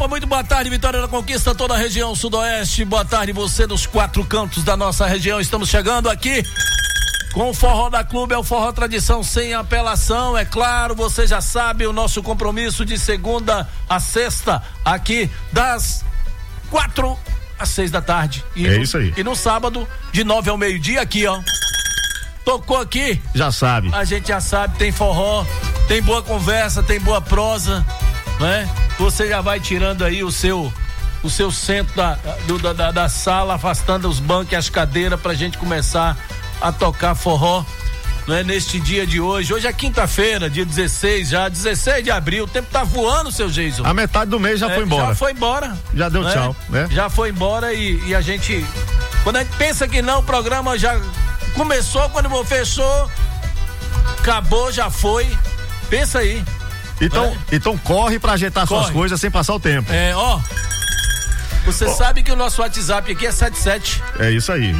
Opa, muito boa tarde, Vitória da Conquista, toda a região sudoeste. Boa tarde, você dos 4 cantos da nossa região. Estamos chegando aqui com o Forró da Clube, é o Forró Tradição sem apelação, é claro, você já sabe o nosso compromisso de segunda a sexta, aqui das 4 às 6 da tarde. Isso aí. E no sábado, de 9 ao meio-dia, aqui, ó. Tocou aqui. Já sabe. A gente já sabe, tem forró, tem boa conversa, tem boa prosa, né? Você já vai tirando aí o seu centro da sala, afastando os bancos e as cadeiras pra gente começar a tocar forró, né? Neste dia de hoje. Hoje é quinta-feira, dia 16 de abril. O tempo tá voando, seu Geison. A metade do mês já foi embora. Já foi embora. Já deu tchau, né? Já foi embora e a gente, quando a gente pensa que não, o programa já começou, quando fechou, acabou, já foi. Pensa aí. Então corre pra ajeitar suas coisas sem passar o tempo. Você sabe que o nosso WhatsApp aqui é 77. É isso aí.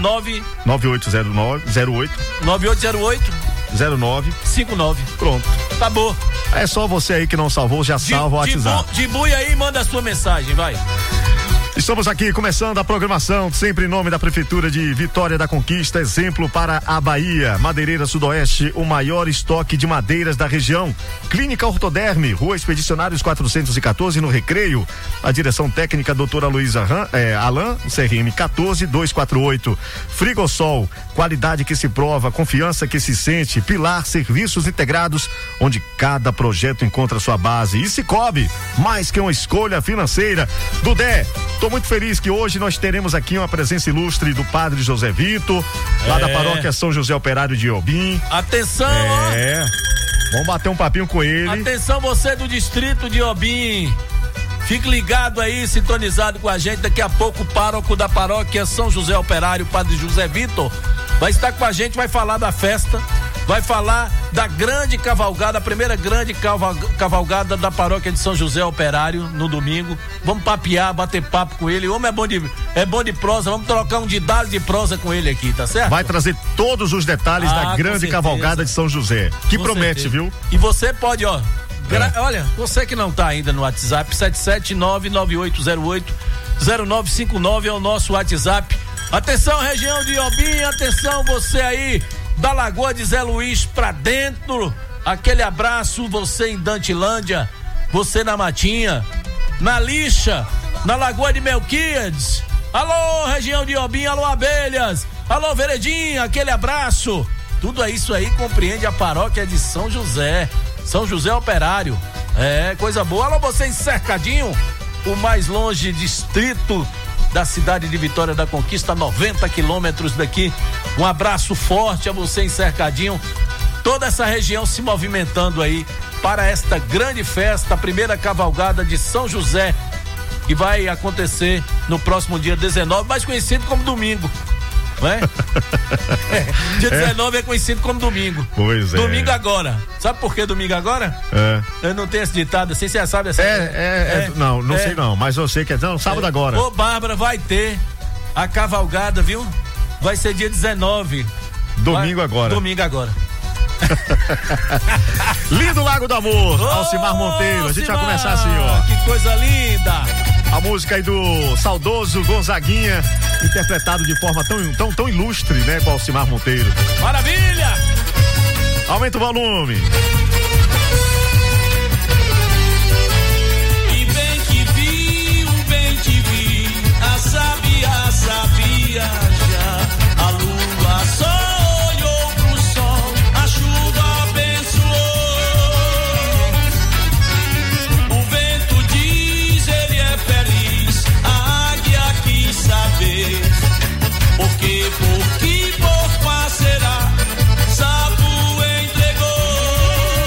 9808 0959. Pronto. Acabou. É só você aí que não salvou, já salva o WhatsApp. Dibui aí e manda a sua mensagem, vai. Estamos aqui começando a programação, sempre em nome da Prefeitura de Vitória da Conquista, exemplo para a Bahia. Madeireira Sudoeste, o maior estoque de madeiras da região. Clínica Ortoderme, Rua Expedicionários 414, no Recreio. A direção técnica doutora Luísa Alain, CRM 14248. Frigosol, qualidade que se prova, confiança que se sente. Pilar Serviços Integrados, onde cada projeto encontra sua base. E Cicobi, mais que uma escolha financeira. Dudé, tô muito feliz que hoje nós teremos aqui uma presença ilustre do Padre José Vitor, lá da paróquia São José Operário de Iobim. Atenção! Vamos bater um papinho com ele. Atenção, você do distrito de Iobim. Fique ligado aí, sintonizado com a gente. Daqui a pouco o pároco da paróquia São José Operário, Padre José Vitor, vai estar com a gente, vai falar da festa, vai falar da grande cavalgada, a primeira grande cavalgada da paróquia de São José Operário no domingo. Vamos papear, bater papo com ele. O homem é bom de prosa, vamos trocar um didalo de prosa com ele aqui, tá certo? Vai trazer todos os detalhes da grande cavalgada de São José, que com promete, certeza. Viu? E você pode, olha, você que não tá ainda no WhatsApp, 77998080959 é o nosso WhatsApp. Atenção, região de Iobim, atenção você aí da Lagoa de Zé Luís pra dentro, aquele abraço, você em Dantilândia, você na Matinha, na Lixa, na Lagoa de Melquíades. Alô, região de Iobim, alô, Abelhas, alô, Veredinha, aquele abraço. Tudo isso aí compreende a paróquia de São José Operário. É, coisa boa. Alô, você em Cercadinho, o mais longe distrito da cidade de Vitória da Conquista, 90 quilômetros daqui. Um abraço forte a você em Cercadinho, toda essa região se movimentando aí para esta grande festa, a primeira cavalgada de São José, que vai acontecer no próximo dia 19, mais conhecido como domingo, não é? Dia 19 é conhecido como domingo. Pois é. Domingo agora. Sabe por que domingo agora? Eu não tenho esse ditado assim, você já sabe essa. Não sei não, mas eu sei que é sábado agora. Ô, Bárbara, vai ter a cavalgada, viu? Vai ser dia 19. Domingo agora. Lindo Lago do Amor, Alcimar Monteiro. A gente vai começar assim, ó. Que coisa linda. A música aí do saudoso Gonzaguinha, interpretado de forma tão ilustre, né, com Alcimar Monteiro. Maravilha! Aumenta o volume. E bem te vi, a sabia já, a lua só olhou pro sol, a chuva abençoou. O vento diz, ele é feliz, a águia quis saber, por qual será, sapo entregou.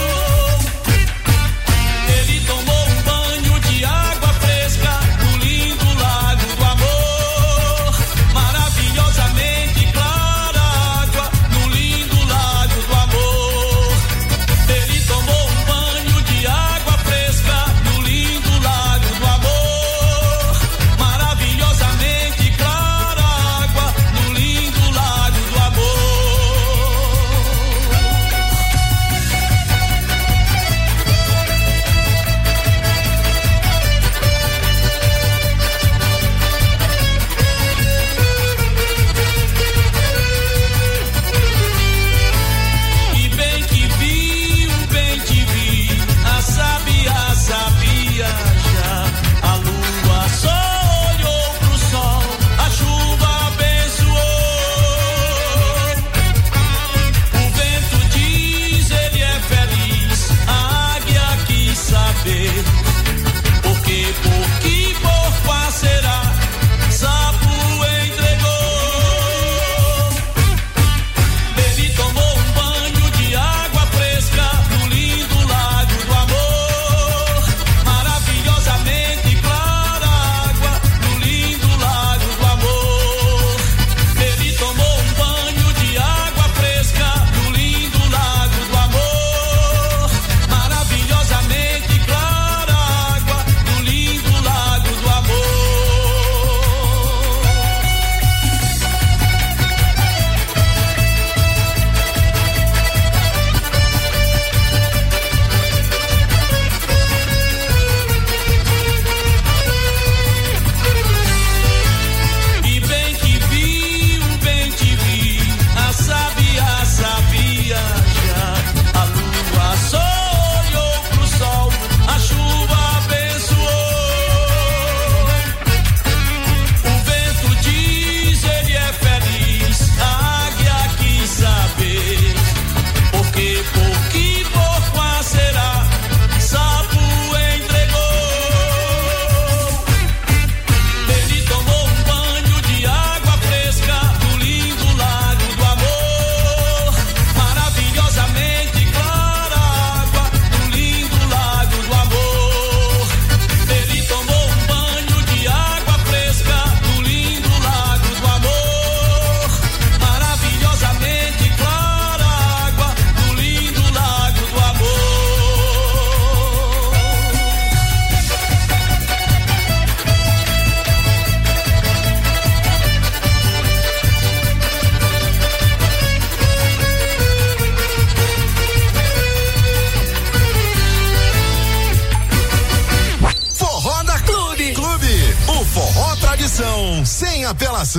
sem apelação.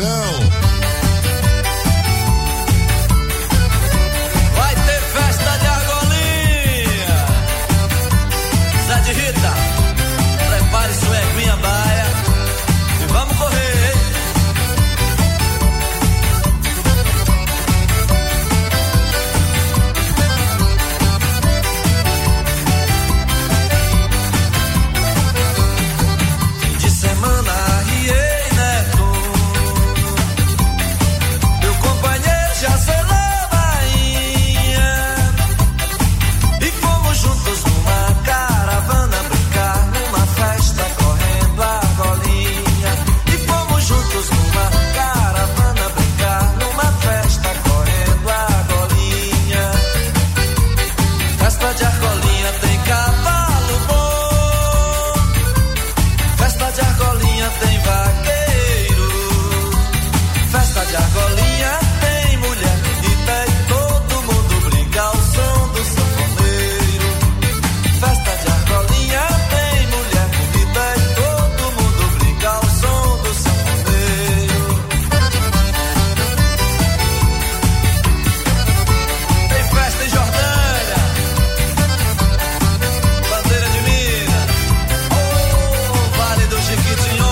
Vai ter festa de argolinha. Zé de Rita, prepare sua eguinha baia e vamos correr, hein? Fim de semana, Riei Neto, meu companheiro já selou Bahia, e fomos juntos numa caravana brincar, numa festa correndo a argolinha, e fomos juntos numa caravana brincar, numa festa correndo a argolinha. Festa de argolinha tem cavalo bom, festa de argolinha tem vaqueiro, festa de argolinha tem mulher bonita e todo mundo brinca ao som do sanfoneiro. Festa de argolinha tem mulher bonita e todo mundo brinca ao som do sanfoneiro. Tem festa em Jordânia, bandeira de Minas, oh, Vale do Jequitinhonha.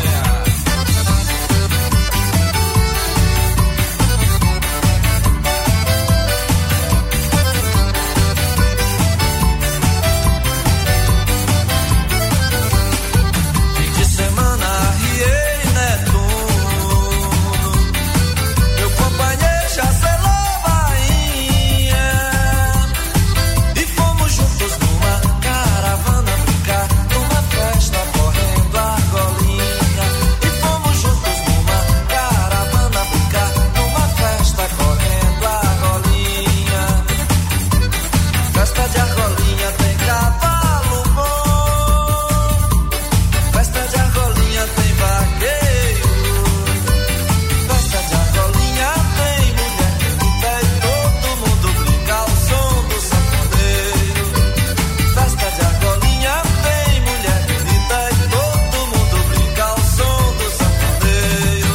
Fim de semana, Riei Neto, meu companheiro já selou Bahia, e fomos juntos numa caravana brincar, numa festa correndo a argolinha, e fomos juntos numa caravana brincar, numa festa correndo a argolinha. Festa de argolinha tem cavalo bom, festa de argolinha tem vaqueiro, festa de argolinha tem mulher bonita e todo mundo brinca ao som do sanfoneiro. Festa de argolinha tem mulher bonita e todo mundo brinca ao som do sanfoneiro.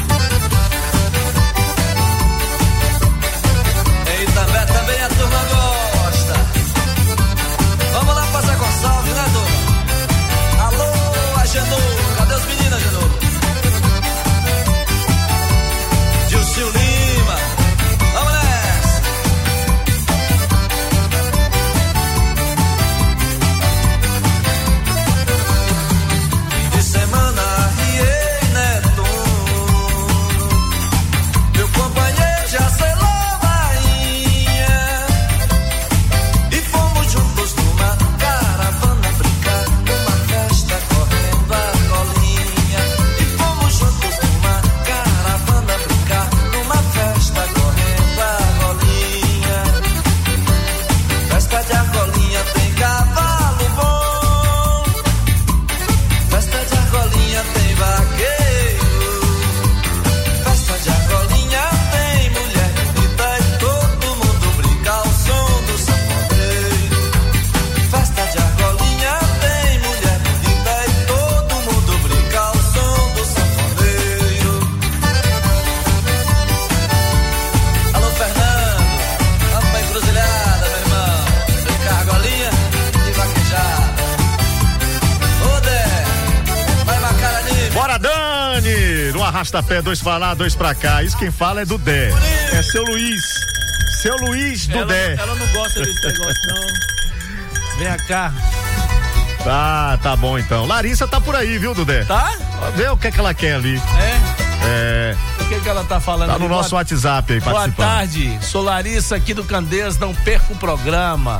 Em Itambé também a turma gosta. Vamos lá pra Zé Gonçalves, né, turma? Alô, Agenor, cadê os meninos, Agenor? Dilcio Lima, vamos nessa. Fim de semana, Riei Neto, meu companheiro já selou Bahia, e fomos juntos numa caravana brincar, numa festa correndo a argolinha, e fomos juntos numa caravana brincar, numa festa correndo a argolinha. Festa de argolinha tem cavalo bom, festa de argolinha tem vaqueiro, festa de argolinha tem mulher bonita e todo mundo brinca ao som do sanfoneiro. Festa de argolinha tem mulher bonita e todo mundo brinca ao som do sanfoneiro. Alô, Fernando, vamos pra encruzilhada, meu irmão, brincar argolinha e vaquejada. Ô, Dé, vai marcar ali. Bora, Dani! No arrasta-pé, 2 pra lá, 2 pra cá. Isso quem fala é do Dé. É seu Luiz. Seu Luiz do Dé. Ela não gosta desse negócio, não. Vem cá. Tá bom então. Larissa tá por aí, viu, Dudé? Tá? Vê o que é que ela quer ali. É? O que ela tá falando? Tá no ali? nosso WhatsApp aí, participando. Boa tarde, sou Larissa aqui do Candeias, não perca o programa.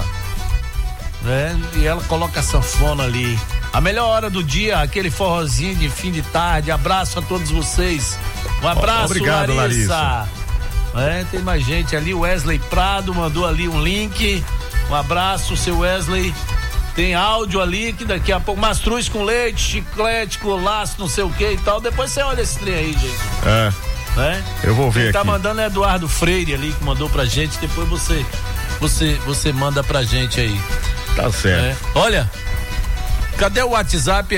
E ela coloca a sanfona ali. A melhor hora do dia, aquele forrozinho de fim de tarde. Abraço a todos vocês. Um abraço, obrigado, Larissa. Tem mais gente ali. O Wesley Prado mandou ali um link. Um abraço, seu Wesley. Tem áudio ali que daqui a pouco, mastruz com leite, chiclete, colaço, não sei o que e tal. Depois você olha esse trem aí, gente. Eu vou ver. Quem tá aqui. mandando é Eduardo Freire ali, que mandou pra gente. Depois você manda pra gente aí. Tá certo. Olha, Cadê o WhatsApp? É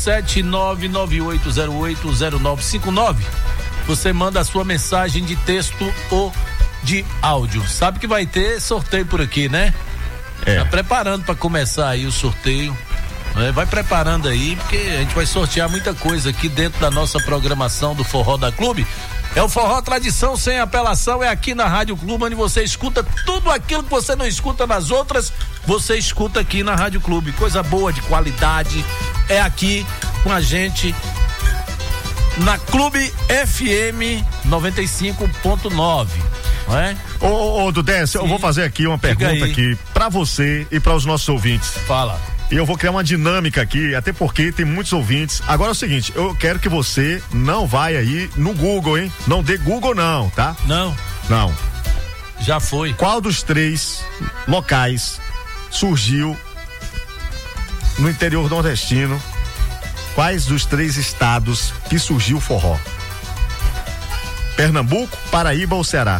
77998080959. Você manda a sua mensagem de texto ou de áudio. Sabe que vai ter sorteio por aqui, né? Tá preparando para começar aí o sorteio. Vai preparando aí, porque a gente vai sortear muita coisa aqui dentro da nossa programação do Forró da Clube. É o Forró Tradição Sem Apelação, é aqui na Rádio Clube, onde você escuta tudo aquilo que você não escuta nas outras, você escuta aqui na Rádio Clube. Coisa boa, de qualidade, é aqui com a gente na Clube FM 95.9. Não é? Ô, Dudécio, eu vou fazer aqui uma pergunta aqui pra você e para os nossos ouvintes. Fala. E eu vou criar uma dinâmica aqui, até porque tem muitos ouvintes. Agora é o seguinte, eu quero que você não vai aí no Google, hein? Não dê Google não, tá? Não. Já foi. Qual dos 3 locais surgiu no interior nordestino? Quais dos 3 estados que surgiu o forró? Pernambuco, Paraíba ou Ceará?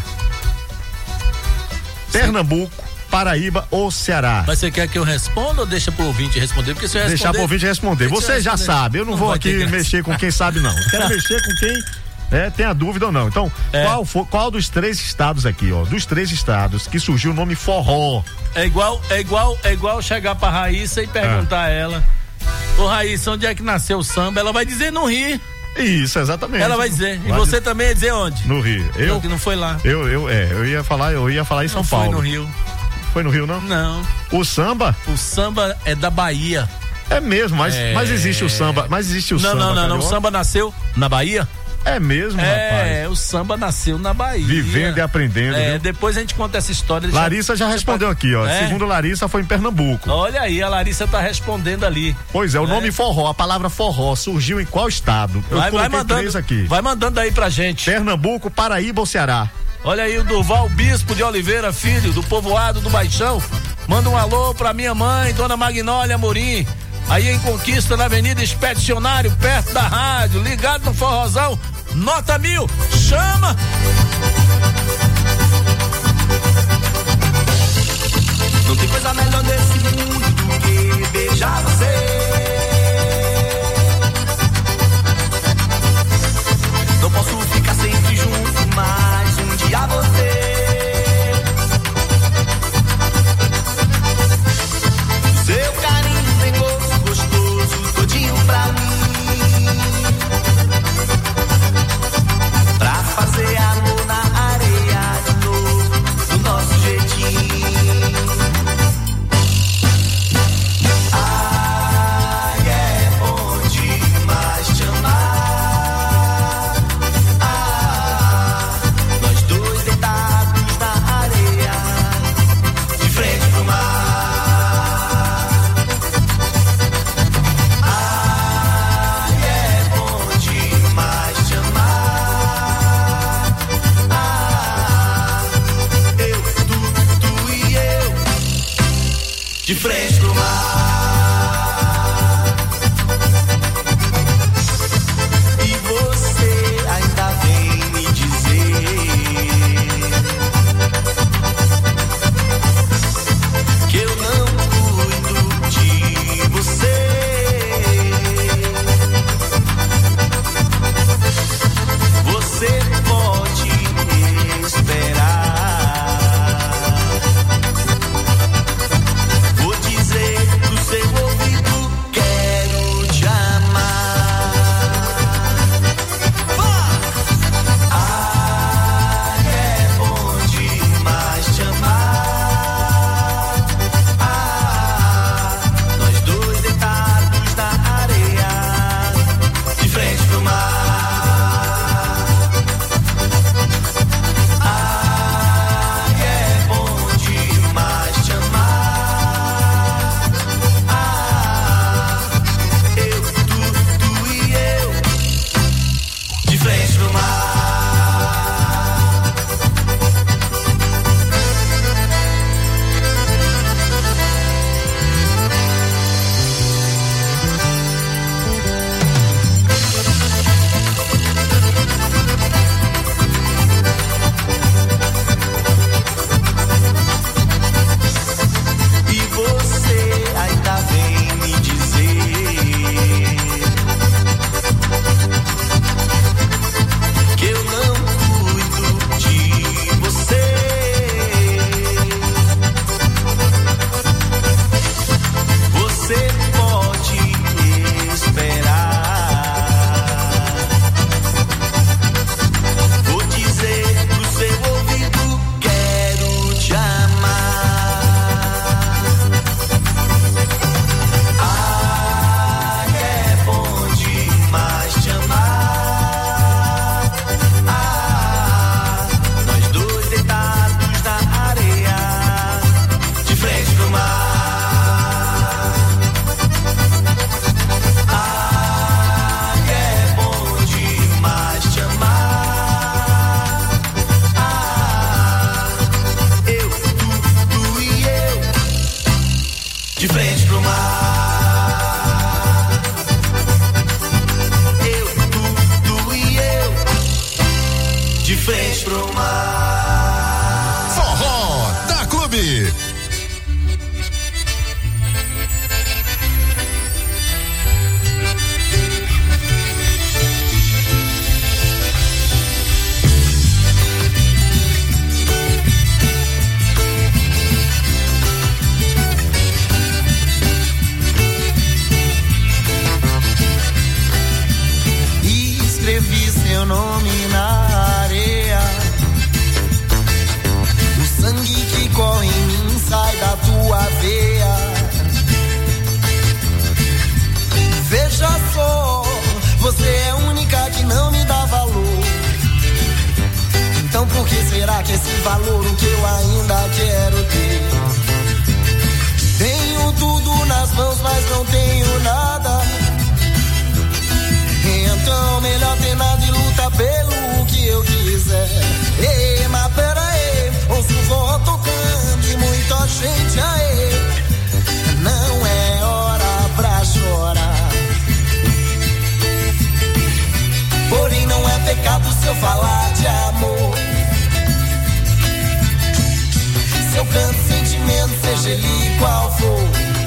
Pernambuco, Paraíba ou Ceará? Mas você quer que eu responda ou deixa pro ouvinte responder? Porque se eu responder... Deixar pro ouvinte responder. Você já sabe, eu não vou aqui mexer com quem sabe não. Quero mexer com quem tem a dúvida ou não. Então, qual dos 3 estados aqui, ó? Dos 3 estados que surgiu o nome forró? É igual chegar pra Raíssa e perguntar a ela: ô Raíssa, onde é que nasceu o samba? Ela vai dizer no Rio. Isso, exatamente. Ela vai dizer. E você também ia dizer onde? No Rio. Eu que não foi lá. Eu ia falar em São Paulo. Não foi no Rio. Foi no Rio, não? Não. O samba? O samba é da Bahia. É mesmo, mas existe o samba. Mas existe o samba. Não. O samba nasceu na Bahia? É mesmo, rapaz. O samba nasceu na Bahia. Vivendo e aprendendo. Depois a gente conta essa história. Larissa já respondeu aqui, ó. Segundo Larissa, foi em Pernambuco. Olha aí, a Larissa tá respondendo ali. Pois é, o nome forró, a palavra forró, surgiu em qual estado? Eu vai mandando 3 aqui. Vai mandando aí pra gente. Pernambuco, Paraíba ou Ceará? Olha aí o Durval Bispo de Oliveira Filho, do povoado do Baixão. Manda um alô pra minha mãe, Dona Magnólia Amorim. Aí em Conquista, na Avenida Expedicionário, perto da rádio, ligado no forrozão, nota 1000, chama! Não tem coisa melhor nesse mundo do que beijar você. Não posso ficar sempre junto, mas um dia você. Seu carinho tem gosto gostoso, todinho pra mim. Pra fazer amor na areia de novo, do nosso jeitinho. Ah, seu nome na areia. O sangue que corre em mim sai da tua veia. Veja só, você é a única que não me dá valor. Então por que será que esse valor o que eu ainda quero ter? Tenho tudo nas mãos, mas não tenho nada. Então melhor ter nada e lutar pelo que eu quiser. Ei, mas pera aí, ouço o forró tocando e muita gente aí. Não é hora pra chorar. Porém não é pecado se eu falar de amor. Se eu canto sentimento, seja ele qual for.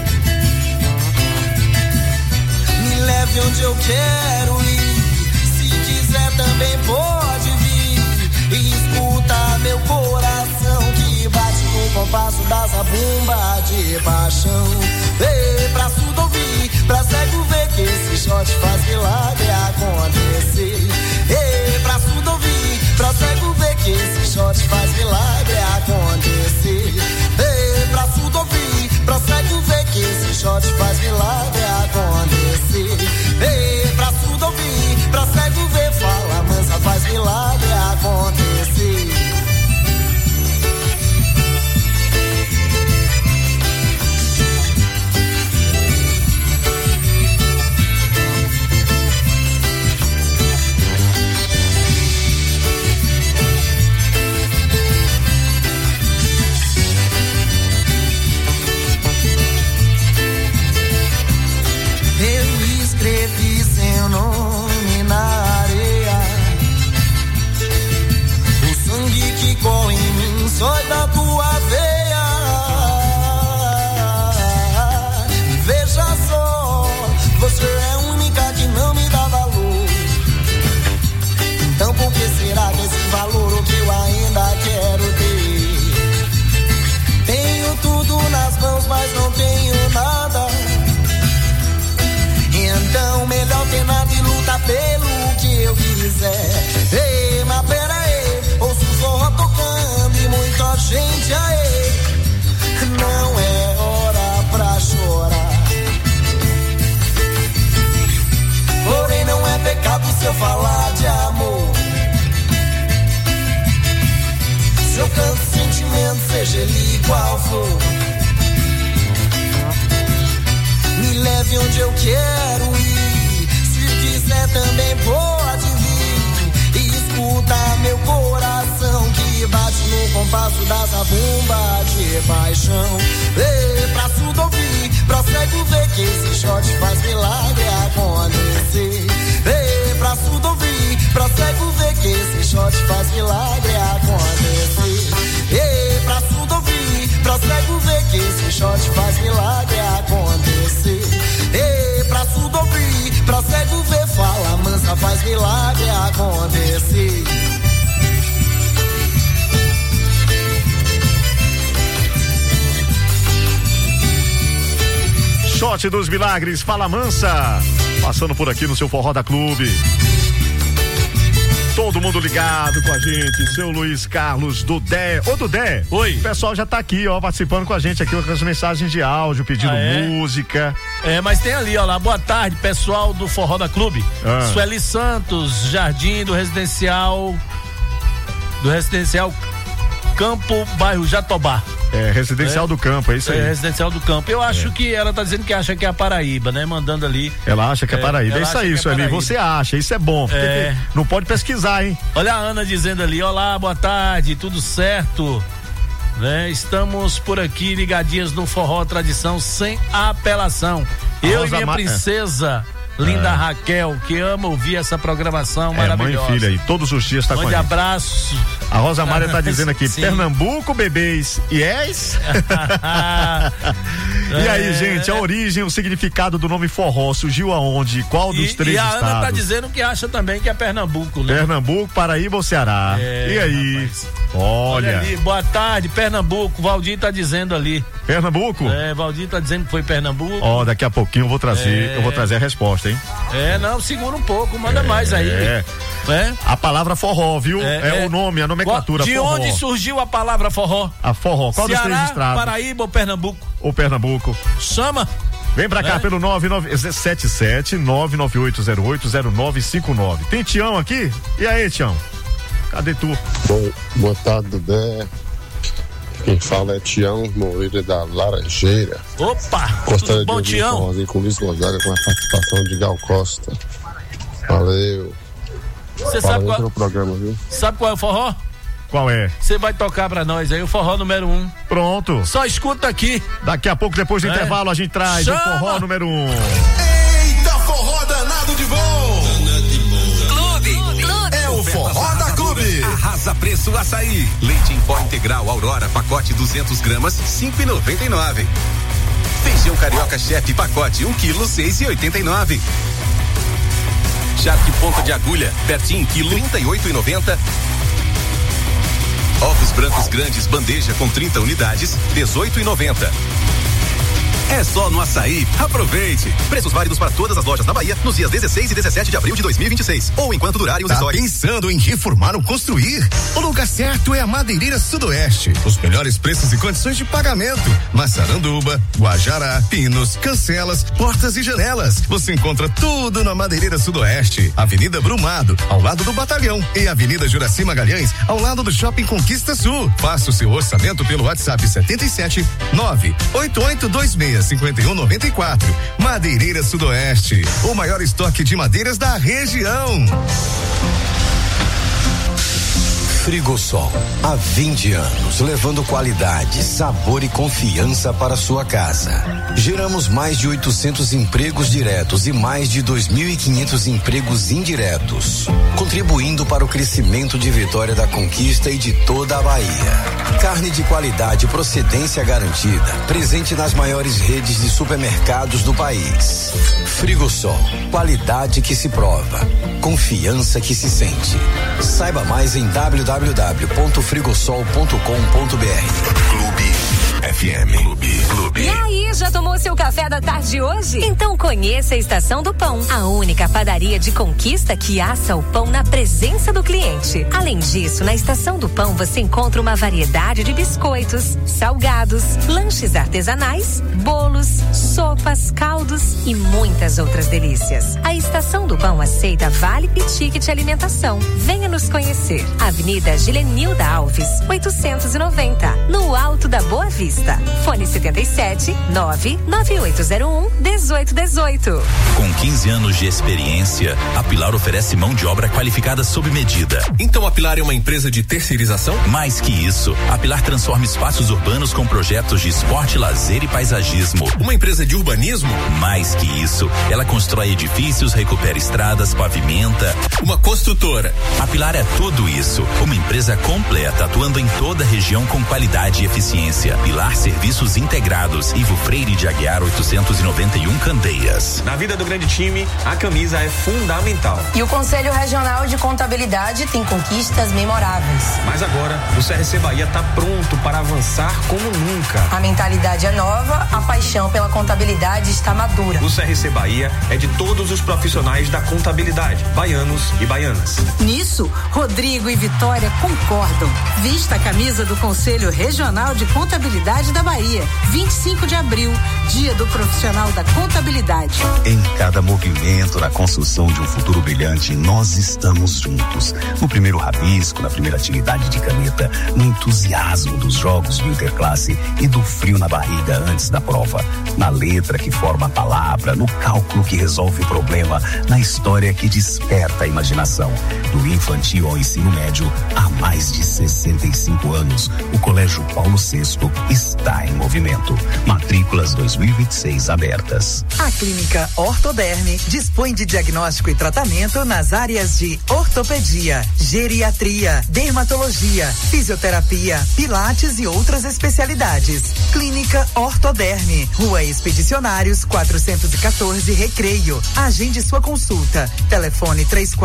Me leve onde eu quero ir. Se quiser também pode vir. E escuta meu coração que bate no compasso da zabumba de paixão. Ei, pra surdo ouvir, pra cego ver que esse shot faz milagre acontecer. Ei, pra surdo ouvir, pra cego ver que esse shot faz milagre acontecer. Ei, pra surdo ouvir, pra cego ver que esse shot faz milagre acontecer. Ei, pra surdo ouvir, pra cego ver, fala mansa, faz milagre acontecer. Escrevi seu nome na areia. O sangue que corre em mim sai da tua veia. Veja só, você é a única que não me dá valor. Então por que será que esse valor o que eu ainda quero ter? Tenho tudo nas mãos, mas não tenho nada. Então melhor ter nada e lutar pelo que eu quiser. Ei, mas pera aí, ouço o forró tocando e muita gente aí. Não é hora pra chorar. Porém não é pecado se eu falar de amor. Se eu canto sentimento, seja ele qual for. Me leve onde eu quero ir. Se quiser também pode vir. E escuta meu coração que bate no compasso da zabumba de paixão. Ei, pra surdo ouvir, pra cego ver que esse shot faz milagre acontecer. Ei, pra surdo ouvir, pra cego ver que esse shot faz milagre acontecer. Ei, pra surdo ouvir, pra cego ver que esse shot faz milagre acontecer. Ei, pra surdo ouvir, pra cego ver, fala mansa, faz milagre acontecer. Shot dos Milagres, fala mansa. Passando por aqui no seu Forró da Clube. Todo mundo ligado com a gente, seu Luiz Carlos Dudé. Ô Dudé, oi. O pessoal já tá aqui, ó, participando com a gente aqui com as mensagens de áudio, pedindo música. É, mas tem ali, ó lá, boa tarde, pessoal do Forró da Clube. Sueli Santos, Jardim do Residencial Campo, bairro Jatobá. É, Residencial do Campo, é isso aí. É, Residencial do Campo. Eu acho que ela tá dizendo que acha que é a Paraíba, né? Mandando ali. Ela acha que é Paraíba. É isso aí, Sueli. Você acha, isso é bom. Não pode pesquisar, hein? Olha a Ana dizendo ali, olá, boa tarde, tudo certo? Né? Estamos por aqui ligadinhas no Forró Tradição sem apelação. Eu e minha princesa linda Raquel, que ama ouvir essa programação maravilhosa. Mãe e filha aí, todos os dias tá com a gente. Abraço. A Rosa Mária tá dizendo aqui, Pernambuco, bebês, yes? E aí, gente, a origem, o significado do nome forró surgiu aonde? Qual dos três estados? E a Ana tá dizendo que acha também que é Pernambuco, né? Pernambuco, Paraíba ou Ceará? E aí? Rapaz. Olha ali, boa tarde, Pernambuco, Valdir tá dizendo ali. Pernambuco? Valdir tá dizendo que foi Pernambuco. Daqui a pouquinho eu vou trazer a resposta, hein? Não, segura um pouco, manda mais aí. A palavra forró, viu? O nome, a nomenclatura. De forró. onde surgiu a palavra forró? A forró. Qual dos três estados? Paraíba ou Pernambuco? Ou Pernambuco. Chama. Vem pra cá pelo 99977-998080959. Tem Tião aqui? E aí, Tião? Cadê tu? Boa tarde, Dedé. Quem fala é Tião Moreira da Laranjeira. Opa! Gostaria tudo bom, de Tião? ouvir com Luiz Gonzaga com a participação de Gal Costa. Valeu. Você Parabéns pelo programa, viu? Sabe qual é o forró? Qual é? Você vai tocar pra nós aí, o forró número 1. Pronto. Só escuta aqui. Daqui a pouco, depois do intervalo, a gente traz o forró número 1. Eita, forró danado de bom! Clube. É o forró da Clube. Arrasa preço açaí. Leite em pó integral Aurora, pacote 200 gramas, 5,99. Feijão carioca chefe, pacote 1 kg, 6,89. Charque ponta de agulha, pertinho, quilo, 38,90. Ovos brancos grandes, bandeja com 30 unidades, 18,90. É só no Açaí. Aproveite. Preços válidos para todas as lojas da Bahia nos dias 16 e 17 de abril de 2026 ou enquanto durarem os estoques. Pensando em reformar ou construir? O lugar certo é a Madeireira Sudoeste. Os melhores preços e condições de pagamento. Massaranduba, Guajará, pinos, cancelas, portas e janelas. Você encontra tudo na Madeireira Sudoeste. Avenida Brumado, ao lado do Batalhão, e Avenida Juraci Magalhães, ao lado do Shopping Conquista Sul. Faça o seu orçamento pelo WhatsApp 77 98826 5194. Madeireira Sudoeste, o maior estoque de madeiras da região. Frigosol, há 20 anos, levando qualidade, sabor e confiança para sua casa. Geramos mais de 800 empregos diretos e mais de 2.500 empregos indiretos, contribuindo para o crescimento de Vitória da Conquista e de toda a Bahia. Carne de qualidade e procedência garantida, presente nas maiores redes de supermercados do país. Frigosol, qualidade que se prova, confiança que se sente. Saiba mais em www.frigosol.com.br. Clube FM. Clube. E aí, já tomou seu café da tarde hoje? Então conheça a Estação do Pão, a única padaria de Conquista que assa o pão na presença do cliente. Além disso, na Estação do Pão você encontra uma variedade de biscoitos, salgados, lanches artesanais, bolos, sopas, caldos e muitas outras delícias. A Estação do Pão aceita vale e ticket alimentação. Venha nos conhecer. Avenida Gilenilda Alves, 890, no Alto da Boa Vista. Fone 77 99801 1818. Com 15 anos de experiência, a Pilar oferece mão de obra qualificada sob medida. Então a Pilar é uma empresa de terceirização? Mais que isso, a Pilar transforma espaços urbanos com projetos de esporte, lazer e paisagismo. Uma empresa de urbanismo? Mais que isso, ela constrói edifícios, recupera estradas, pavimenta. Uma construtora. A Pilar é tudo isso. Uma empresa completa, atuando em toda a região com qualidade e eficiência. Pilar Serviços Integrados, Ivo Freire de Aguiar 891 Candeias. Na vida do grande time, a camisa é fundamental. E o Conselho Regional de Contabilidade tem conquistas memoráveis. Mas agora, o CRC Bahia está pronto para avançar como nunca. A mentalidade é nova, a paixão pela contabilidade está madura. O CRC Bahia é de todos os profissionais da contabilidade, baianos e baianas. Nisso, Rodrigo e Vitória concordam. Vista a camisa do Conselho Regional de Contabilidade da Bahia, 25 de abril, Dia do Profissional da Contabilidade. Em cada movimento na construção de um futuro brilhante, nós estamos juntos. No primeiro rabisco, na primeira atividade de caneta, no entusiasmo dos jogos do Interclasse e do frio na barriga antes da prova, na letra que forma a palavra, no cálculo que resolve o problema, na história que desperta a imaginação. Do infantil ao ensino médio, há mais de 65 anos, o Colégio Paulo VI está em movimento. Matrículas 2026 abertas. A Clínica Ortoderme dispõe de diagnóstico e tratamento nas áreas de ortopedia, geriatria, dermatologia, fisioterapia, pilates e outras especialidades. Clínica Ortoderme, Rua Expedicionários 414 Recreio. Agende sua consulta. Telefone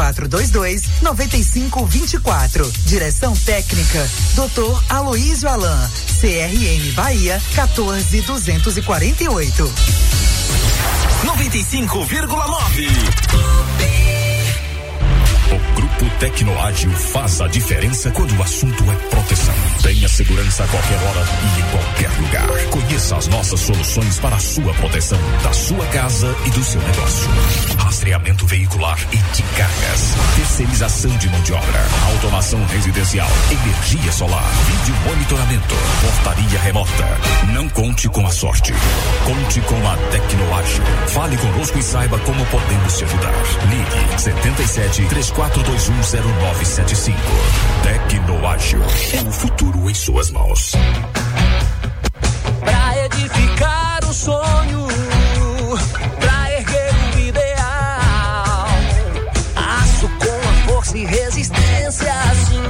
3422-9524. Direção técnica Dr. Aloísio Alain. CRM Bahia 14248. 95,9. Tecnoágil faz a diferença quando o assunto é proteção. Tenha segurança a qualquer hora e em qualquer lugar. Conheça as nossas soluções para a sua proteção, da sua casa e do seu negócio. Rastreamento veicular e de cargas. Terceirização de mão de obra. Automação residencial. Energia solar. Vídeo monitoramento. Portaria remota. Não conte com a sorte. Conte com a Tecnoágil. Fale conosco e saiba como podemos te ajudar. Ligue 77 3421 0975. Tecnoágil. O futuro em suas mãos. Pra edificar o sonho, pra erguer o ideal, aço com a força e resistência, assim,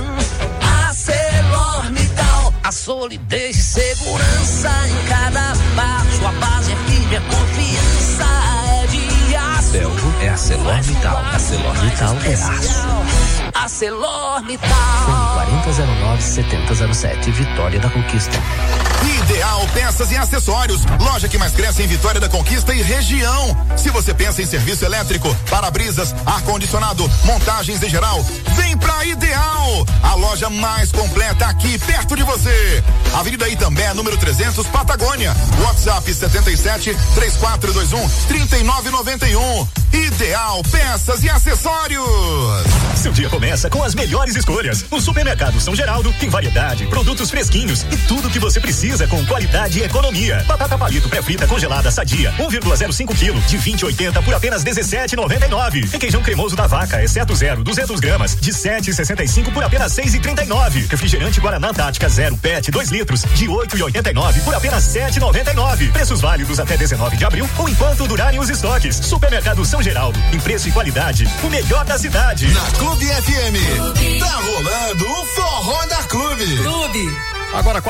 ArcelorMittal, a solidez e segurança em cada passo, a base é firme, a confiança é de aço. Belgo é ArcelorMittal, ArcelorMittal é aço. ArcelorMittal. 4009-7007, Vitória da Conquista. Ideal Peças e Acessórios, loja que mais cresce em Vitória da Conquista e região. Se você pensa em serviço elétrico, para-brisas, ar-condicionado, montagens em geral, vem pra Ideal, a loja mais completa aqui perto de você. Avenida Itambé, número 300, Patagônia. WhatsApp 77 3421 3991. Ideal Peças e Acessórios. Seu dia começa com as melhores escolhas. O Supermercado São Geraldo tem variedade, produtos fresquinhos e tudo que você precisa com qualidade e economia. Batata palito pré-frita congelada Sadia, 1,05 kg de 20,80 por apenas 17,99. Requeijão cremoso da Vaca, exceto 0, 200 gramas, de 7,65 por apenas 6,39. Refrigerante Guaraná Antártica 0 PET 2 litros, de 8,89 por apenas 7,99. Preços válidos até 19 de abril ou enquanto durarem os estoques. Supermercado São Geraldo, em preço e qualidade, o melhor da cidade. Na Clube FM, tá rolando o Forró da Clube. Agora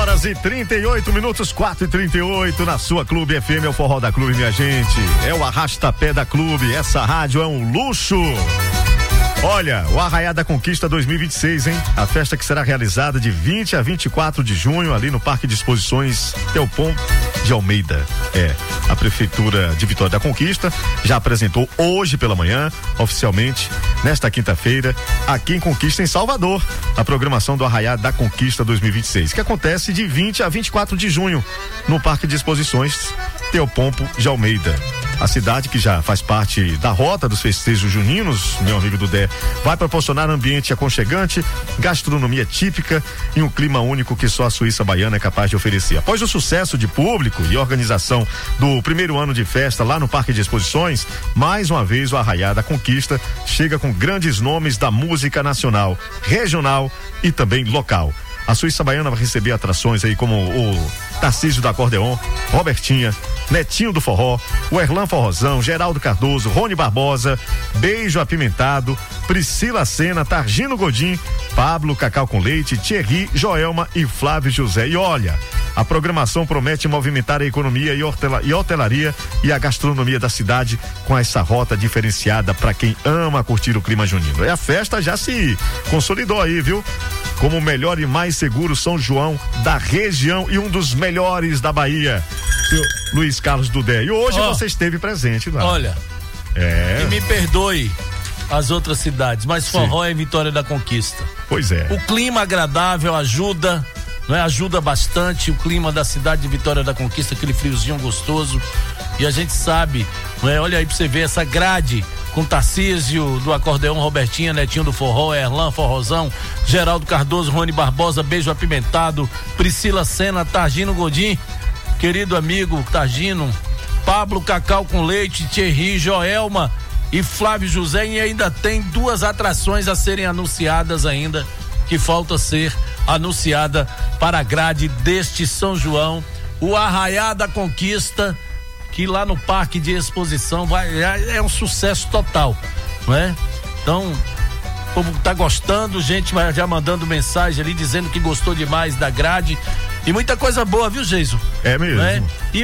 4h38, 4h38 na sua Clube FM, é o Forró da Clube, minha gente. É o arrasta-pé da Clube. Essa rádio é um luxo. Olha, o Arraiá da Conquista 2026, hein? A festa que será realizada de 20 a 24 de junho ali no Parque de Exposições Teopom de Almeida. A Prefeitura de Vitória da Conquista já apresentou hoje pela manhã, oficialmente, nesta quinta-feira, aqui em Conquista, em Salvador, a programação do Arraiá da Conquista 2026, que acontece de 20 a 24 de junho no Parque de Exposições Teopompo de Almeida. A cidade, que já faz parte da rota dos festejos juninos, meu amigo Dudé, vai proporcionar ambiente aconchegante, gastronomia típica e um clima único que só a Suíça Baiana é capaz de oferecer. Após o sucesso de público e organização do primeiro ano de festa lá no Parque de Exposições, mais uma vez o Arraiá da Conquista chega com grandes nomes da música nacional, regional e também local. A Suíça Baiana vai receber atrações aí como o Tarcísio do Acordeon, Robertinha, Netinho do Forró, o Erlan Forrozão, Geraldo Cardoso, Rony Barbosa, Beijo Apimentado, Priscila Sena, Targino Godin, Pablo Cacau com Leite, Thierry, Joelma e Flávio José. E olha, a programação promete movimentar a economia e hotelaria e a gastronomia da cidade com essa rota diferenciada para quem ama curtir o clima junino. E a festa já se consolidou aí, viu? Como o melhor e mais seguro São João da região e um dos melhores da Bahia. Seu Luiz Carlos Dudé. E hoje você esteve presente lá. Olha, e me perdoe as outras cidades, mas Forró é Vitória da Conquista. Pois é. O clima agradável ajuda, né? Ajuda bastante o clima da cidade de Vitória da Conquista, aquele friozinho gostoso. E a gente sabe, né? Olha aí pra você ver essa grade com Tarcísio do Acordeão, Robertinha, Netinho do Forró, Erlan Forrozão, Geraldo Cardoso, Rony Barbosa, Beijo Apimentado, Priscila Sena, Targino Godin, querido amigo Targino, Pablo Cacau com Leite, Thierry, Joelma e Flávio José, e ainda tem 2 atrações a serem anunciadas ainda, que falta ser anunciada para a grade deste São João, o Arraiá da Conquista, que lá no Parque de Exposição é um sucesso total, né? Então, o povo tá gostando, gente vai já mandando mensagem ali dizendo que gostou demais da grade e muita coisa boa, viu, Geiso? É mesmo. Né? E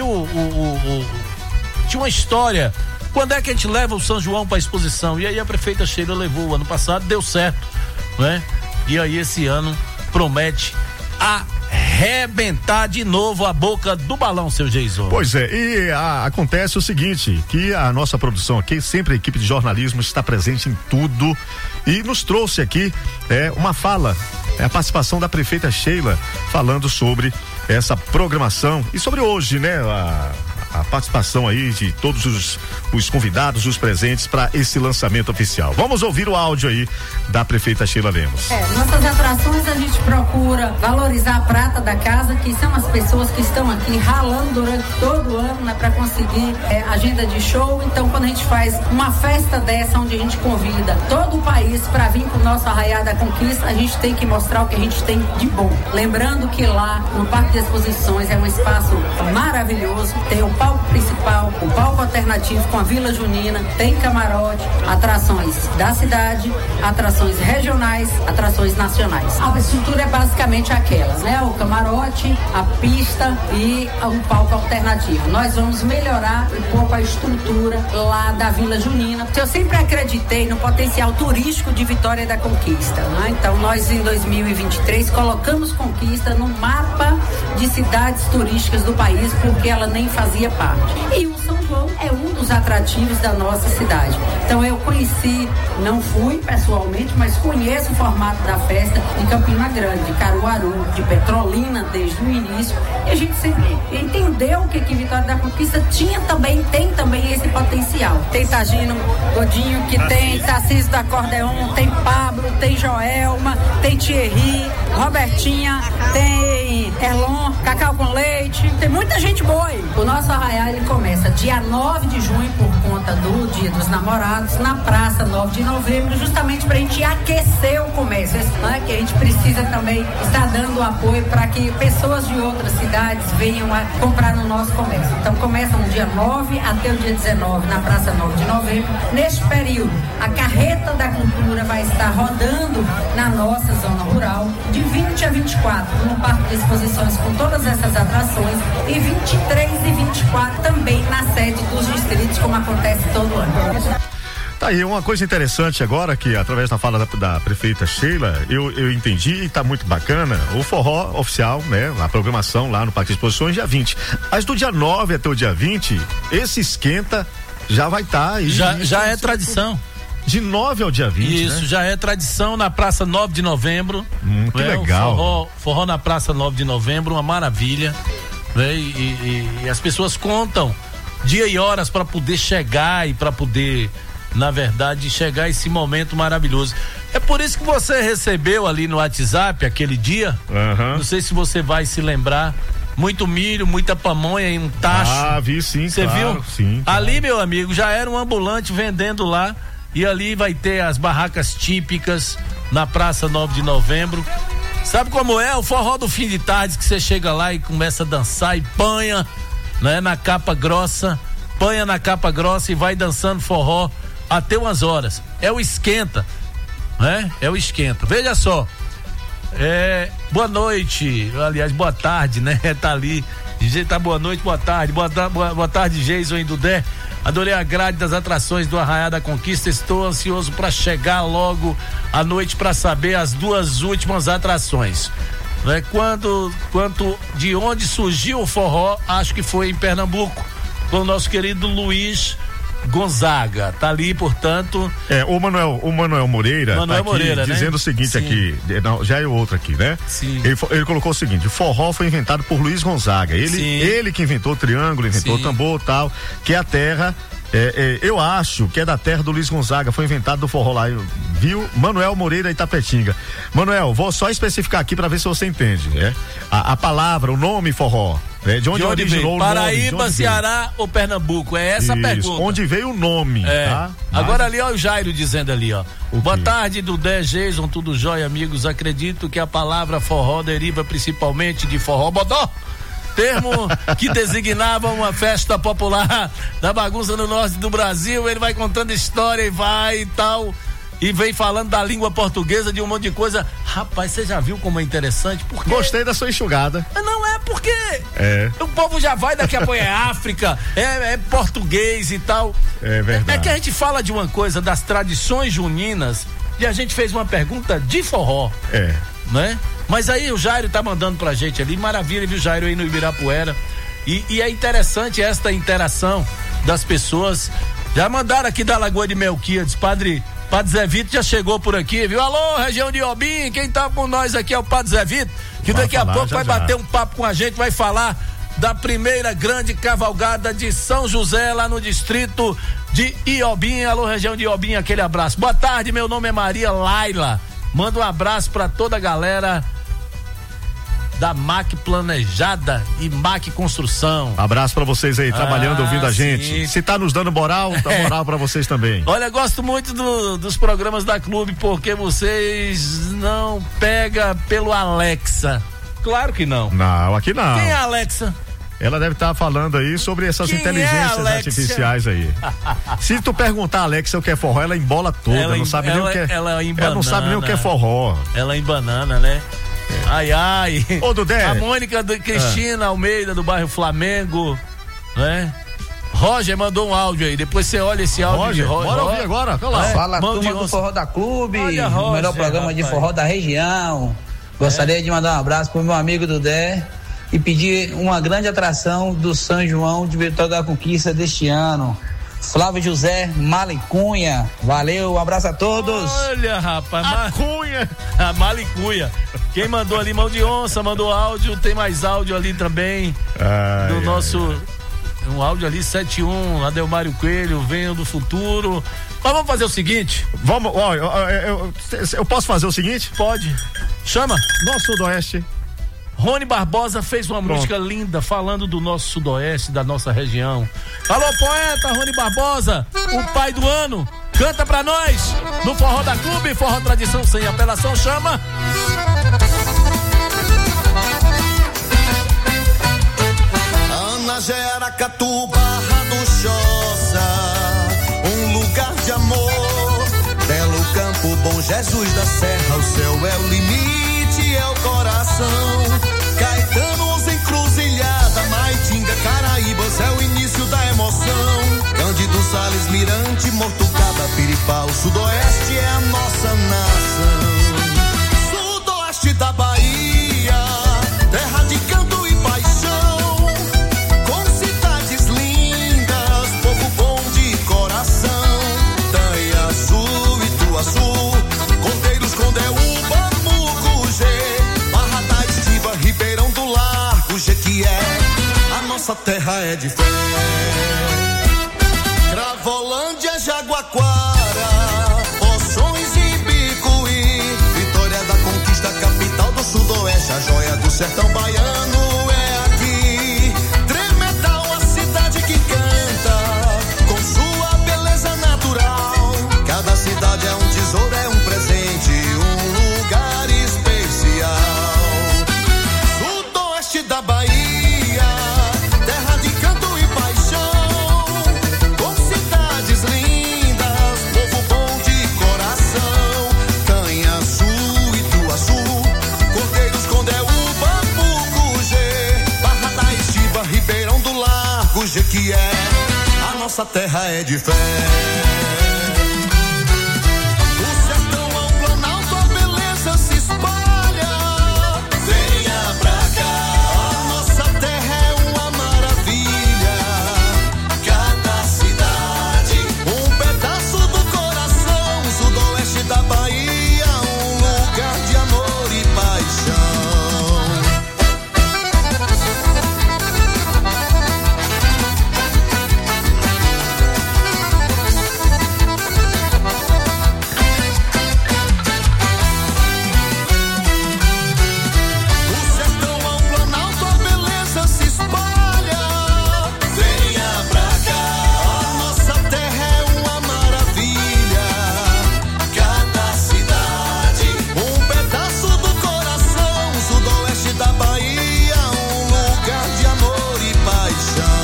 tinha uma história, quando é que a gente leva o São João pra exposição? E aí a prefeita Sheila levou, o ano passado deu certo, né? E aí esse ano promete arrebentar de novo a boca do balão, seu Jason. Pois é, e acontece o seguinte, que a nossa produção aqui, sempre a equipe de jornalismo está presente em tudo e nos trouxe aqui uma fala, a participação da prefeita Sheila falando sobre essa programação e sobre hoje, né, a participação aí de todos os convidados, os presentes para esse lançamento oficial. Vamos ouvir o áudio aí da prefeita Sheila Lemos. Nossas atrações a gente procura valorizar a prata da casa, que são as pessoas que estão aqui ralando durante todo o ano, né, para conseguir agenda de show. Então, quando a gente faz uma festa dessa, onde a gente convida todo o país para vir pro nosso Arraiá da Conquista, a gente tem que mostrar o que a gente tem de bom. Lembrando que lá no Parque de Exposições é um espaço maravilhoso, tem o palco principal, o palco alternativo com a Vila Junina, tem camarote, atrações da cidade, atrações regionais, atrações nacionais. A estrutura é basicamente aquelas, né? O camarote, a pista e um palco alternativo. Nós vamos melhorar um pouco a estrutura lá da Vila Junina. Eu sempre acreditei no potencial turístico de Vitória da Conquista, né? Então nós em 2023 colocamos Conquista no mapa de cidades turísticas do país, porque ela nem fazia parte. E o São João é um dos atrativos da nossa cidade. Então eu conheci, não fui pessoalmente, mas conheço o formato da festa de Campina Grande, de Caruaru, de Petrolina desde o início. E a gente sempre entendeu que Vitória da Conquista tem também esse potencial. Tem Tagino Godinho, que tem Tarcísio da Acordeon, tem Pablo, tem Joelma, tem Thierry, Robertinha, tem Erlon, Cacau com Leite, tem muita gente boa aí. O nosso Arraiá, ele começa dia 9 de junho por conta do Dia dos Namorados, na Praça 9 de Novembro, justamente pra gente aquecer o comércio, né? Que a gente precisa também estar dando apoio para que pessoas de outras cidades venham a comprar no nosso comércio. Então começa no dia 9 até o dia 19 na Praça 9 de Novembro. Neste período, a Carreta da Cultura vai estar rodando na nossa zona rural de 20 a 24 no Parque de Exposições com todas essas atrações e 23 e 24 também na sede dos distritos, como acontece todo ano. Tá aí, uma coisa interessante agora, que através da fala da prefeita Sheila, eu entendi e tá muito bacana, o forró oficial, né? A programação lá no Parque de Exposições, dia 20. Mas do dia 9 até o dia 20, esse esquenta já vai estar aí. Já é tradição. De 9 ao dia 20, Isso, né? já é tradição na Praça 9 de Novembro. Que legal. Forró na Praça 9 de Novembro, uma maravilha. Né? E as pessoas contam dia e horas para poder chegar e para poder, na verdade, chegar a esse momento maravilhoso. É por isso que você recebeu ali no WhatsApp aquele dia. Não sei se você vai se lembrar. Muito milho, muita pamonha e um tacho. Ah, vi sim. Você viu? Sim. Ali, meu amigo, já era um ambulante vendendo lá. E ali vai ter as barracas típicas na Praça 9 de Novembro. Sabe como é? O forró do fim de tarde, que você chega lá e começa a dançar e panha, né? Na capa grossa, panha na capa grossa e vai dançando forró até umas horas. É o esquenta, né? É o esquenta. Veja só, boa noite, aliás, boa tarde, né? Tá ali, tá boa noite, boa tarde, boa tarde, Jason e Dudé. Adorei a grade das atrações do Arraiá da Conquista. Estou ansioso para chegar logo à noite para saber as duas últimas atrações. Né? Quanto de onde surgiu o forró, acho que foi em Pernambuco, com o nosso querido Luiz Gonzaga. Tá ali, portanto. O Manuel Moreira. Manuel tá aqui Moreira, dizendo né? o seguinte. Sim. Aqui, não, já é outro aqui, né? Sim. Ele colocou o seguinte: o forró foi inventado por Luiz Gonzaga. Ele que inventou o triângulo, inventou o tambor e tal, que é a terra. Eu acho que é da terra do Luiz Gonzaga, foi inventado do forró lá, viu? Manuel Moreira Itapetinga. Manuel, vou só especificar aqui para ver se você entende, né? A palavra, o nome forró, né? De onde originou o nome? Paraíba, Ceará ou Pernambuco? É essa a pergunta. Onde veio o nome, tá? Agora ali, ó, o Jairo dizendo ali, ó. Boa tarde, Dudé, Jason, tudo jóia, amigos. Acredito que a palavra forró deriva principalmente de forró bodó, termo que designava uma festa popular da bagunça no norte do Brasil. Ele vai contando história e vai e tal, e vem falando da língua portuguesa, de um monte de coisa. Rapaz, você já viu como é interessante? Porque... Gostei da sua enxugada. Não é porque o povo já vai, daqui a pouco é África, é português e tal. É verdade. É que a gente fala de uma coisa das tradições juninas e a gente fez uma pergunta de forró. né? Mas aí o Jairo tá mandando pra gente ali, maravilha, viu, Jairo, aí no Ibirapuera. E é interessante esta interação das pessoas. Já mandaram aqui da Lagoa de Melquíades, Padre Zé Vito já chegou por aqui, viu? Alô, região de Iobim, quem tá com nós aqui é o Padre Zé Vito, que daqui a pouco vai bater um papo com a gente, vai falar da primeira grande cavalgada de São José, lá no distrito de Iobim. Alô, região de Iobim, aquele abraço. Boa tarde, meu nome é Maria Laila. Manda um abraço pra toda a galera da MAC Planejada e MAC Construção. Abraço pra vocês aí, trabalhando, ouvindo a gente. Sim. Se tá nos dando moral, dá moral pra vocês também. Olha, gosto muito dos programas da Clube, porque vocês não pegam pelo Alexa. Claro que não. Não, aqui não. Quem é a Alexa? Ela deve estar falando aí sobre essas inteligências artificiais aí. Se tu perguntar a Alexa o que é forró, ela embola toda, não sabe nem o que é. Ela não sabe nem o que é forró. Ela embanana, né? Ai. Ô, Dudé. A Mônica Cristina Almeida, do bairro Flamengo, né? Roger mandou um áudio aí, depois você olha esse áudio de Roger. Bora ouvir agora, olha lá. Fala, turma do Forró da Clube, o melhor programa de forró da região. Gostaria de mandar um abraço pro meu amigo Dudé e pedir uma grande atração do São João de Vitória da Conquista deste ano. Flávio José Malicunha. Valeu, um abraço a todos. Olha, rapaz, a Malicunha. Quem mandou ali, mão de onça, mandou áudio, tem mais áudio ali também. Nosso. Um áudio ali, 71, Adelmário Coelho, venho do futuro. Mas vamos fazer o seguinte. Vamos, ó, eu posso fazer o seguinte? Pode. Chama. Nosso Sudoeste. Rony Barbosa fez uma música linda falando do nosso Sudoeste, da nossa região. Alô, poeta Rony Barbosa, o pai do ano, canta pra nós no Forró da Clube, Forró Tradição Sem Apelação, chama. Ana Geracatu, Barra do Choça, um lugar de amor, belo campo, bom Jesus da Serra, o céu é o limite, é o coração. Caetanos, Encruzilhada, Maitinga, Caraíbas, é o início da emoção. Cândido, Sales, Mirante, Mortucaba, Piripau, Sudoeste é a nossa nação. Sudoeste da Bahia, terra de canto e paixão, com cidades lindas, povo bom de coração. Tanhaçu, Ituaçu, Cordeiros, Condeúba, Mucugê, Barra da Estiva, Ribeirão do Largo, Jequié, a nossa terra é de fé. Cravolândia, Jaguaquara, Poções e Bicuí, Vitória da Conquista, capital do Sudoeste, a joia do sertão baiano é aqui. Tremedal, a cidade que canta, com sua beleza natural. Cada cidade é um tesouro, é um presente, um lugar especial. Sudoeste da Bahia, terra de canto e paixão, com cidades lindas, povo bom de coração. Tanhaçu, Ituaçu, Cordeiros, Condeúba, Mucugê, Barra da Estiva, Ribeirão do Largo, Jequié, a nossa terra é de fé. O sertão é um planalto, a beleza se espalha. Venha pra cá, a nossa terra é uma maravilha. Cada cidade, um pedaço do coração. Sudoeste da Bahia, um lugar de amor e paixão. O sertão é um planalto, a beleza se espalha. Venha pra cá, a nossa terra é uma maravilha. Cada cidade, um pedaço do coração. Sudoeste da Bahia, um lugar de amor e paixão.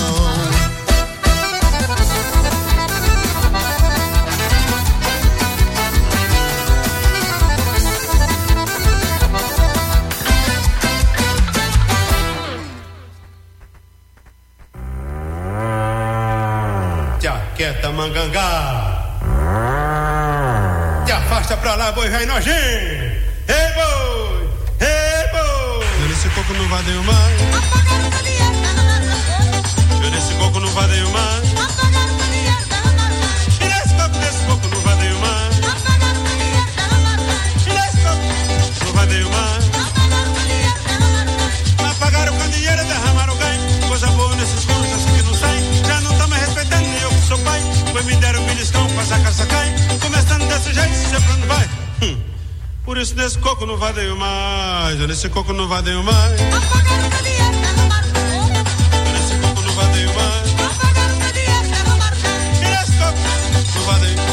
Jaqueta Mangangá, te afasta pra lá, boi velho nojento. Ei, boi! coco não vai dar mais. Eu nesse coco não vai dar mais. E nesse coco não vai dar mais. E nesse coco não vai dar mais. Apagaram com dinheiro, derramaram ganho. Coisa boa nesses colos, assim que não sai. Já não tá mais respeitando nem eu que sou pai. Pois me deram um beliscão pra sacar sacai. Começando desse jeito, sempre não vai. Por isso nesse coco não vai dar mais. Nesse coco não vai dar mais. Nesse coco não vai dar mais. E nesse coco não vai dar.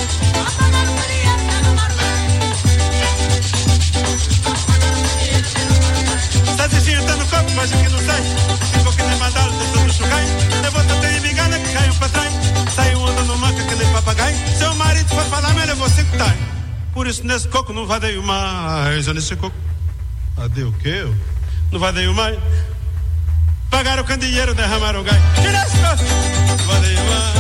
Satezinho tá no copo, mas aqui não sai. Ficou que nem mandalo, tentando chucar. Levanta até em bigana que caiu pra trás. Saiu andando manca que nem papagaio. Seu marido foi falar, mas levou 5 tá. Por isso nesse coco não vai dar mais. Nesse coco. Cadê o quê? Não vai dar mais. Pagaram o candeeiro, derramaram o gás. E nesse coco não vai dar mais.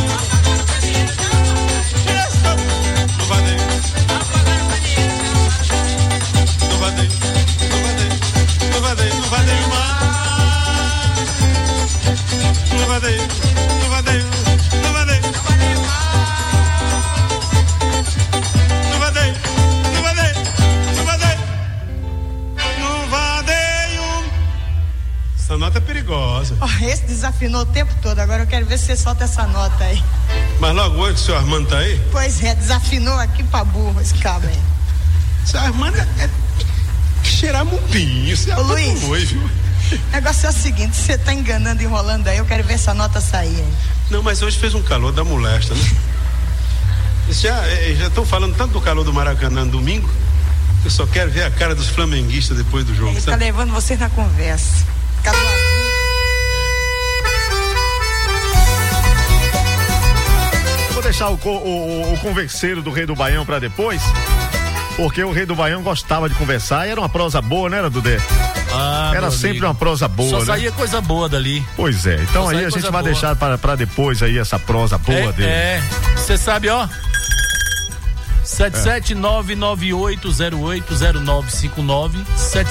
E nesse coco não vai dar. Não vai dar. Não vai dar. Não vai dar. Não vai dar mais. Não vai dar. Não vai dar. Não vai dar. Essa nota é perigosa. Esse desafinou o tempo todo, agora eu quero ver se você solta essa nota aí. Mas logo hoje o seu Armando tá aí? Pois é, desafinou aqui pra burro esse cabo aí. Seu Armando é cheirar mumbinho. Ô Luiz, viu? O negócio é o seguinte, você tá enganando, enrolando aí, eu quero ver essa nota sair aí. Não, mas hoje fez um calor da molesta, né? Já estão falando tanto do calor do Maracanã no domingo, eu só quero ver a cara dos flamenguistas depois do jogo. Ele tá levando vocês na conversa. Vou deixar o converseiro do Rei do Baião pra depois, porque o Rei do Baião gostava de conversar e era uma prosa boa, né, Dudu? Era sempre amigo. Uma prosa boa, só saía coisa boa dali. Pois é, então só aí a gente vai deixar pra depois aí essa prosa boa dele. Você sabe, ó, 77998080959